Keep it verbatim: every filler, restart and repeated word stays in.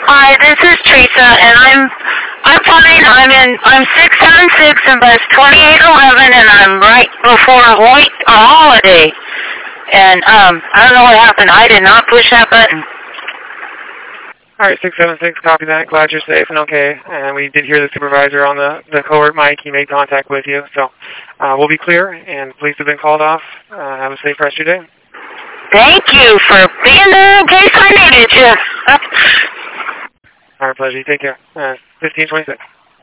Hi, this is Teresa, and I'm I'm fine. I'm in I'm six seven six in bus twenty-eight eleven, and I'm right before a white a holiday. And um, I don't know what happened. I did not push that button. All right, six seven six, copy that. Glad you're safe and okay. And we did hear the supervisor on the, the covert mic. He made contact with you. So uh, we'll be clear, and police have been called off. Uh, have a safe rest of your day. Thank you for being there in case I needed you. Our pleasure. You take care. Uh, fifteen twenty-six.